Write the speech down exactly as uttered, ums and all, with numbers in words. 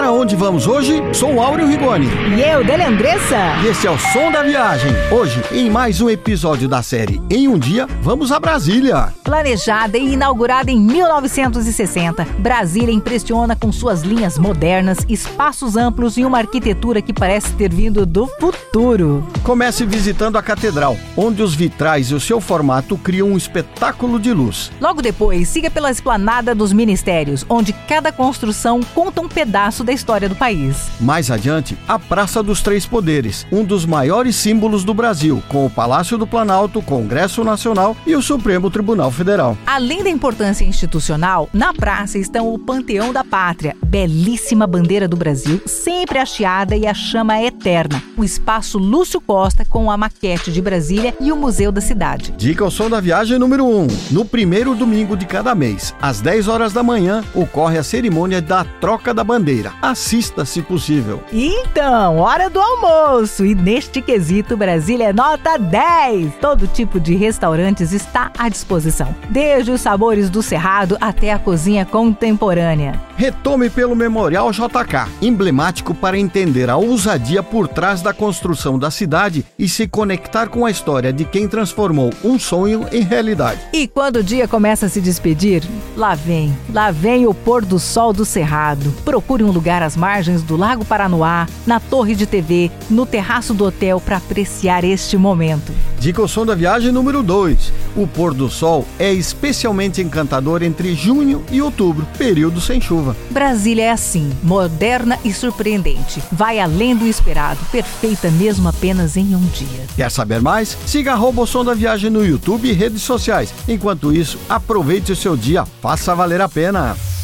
Para onde vamos hoje? Sou Áureo Rigoni. E eu, Délia Andressa. E esse é o Som da Viagem. Hoje, em mais um episódio da série Em um Dia, vamos a Brasília. Planejada e inaugurada em mil novecentos e sessenta, Brasília impressiona com suas linhas modernas, espaços amplos e uma arquitetura que parece ter vindo do futuro. Comece visitando a Catedral, onde os vitrais e o seu formato criam um espetáculo de luz. Logo depois, siga pela esplanada dos Ministérios, onde cada construção conta um pedaço da história do país. Mais adiante, a Praça dos Três Poderes, um dos maiores símbolos do Brasil, com o Palácio do Planalto, Congresso Nacional e o Supremo Tribunal Federal. Além da importância institucional, na praça estão o Panteão da Pátria, belíssima bandeira do Brasil, sempre hasteada e a chama eterna, o espaço Lúcio Costa com a maquete de Brasília e o Museu da Cidade. Dica ao Som da Viagem número um. No primeiro domingo de cada mês, às dez horas da manhã, ocorre a cerimônia da troca da bandeira. Assista, se possível. Então, hora do almoço! E neste quesito, Brasília é nota dez! Todo tipo de restaurantes está à disposição, desde os sabores do Cerrado até a cozinha contemporânea. Retome pelo Memorial J K, emblemático para entender a ousadia por trás da construção da cidade e se conectar com a história de quem transformou um sonho em realidade. E quando o dia começa a se despedir, lá vem, lá vem o pôr do sol do Cerrado. Procure um lugar às margens do Lago Paranoá, na torre de T V, no terraço do hotel para apreciar este momento. Dica ao Som da Viagem número dois. O pôr do sol é especialmente encantador entre junho e outubro, período sem chuva. Brasília é assim, moderna e surpreendente. Vai além do esperado, perfeita mesmo apenas em um dia. Quer saber mais? Siga arroba o Som da Viagem no YouTube e redes sociais. Enquanto isso, aproveite o seu dia, faça valer a pena.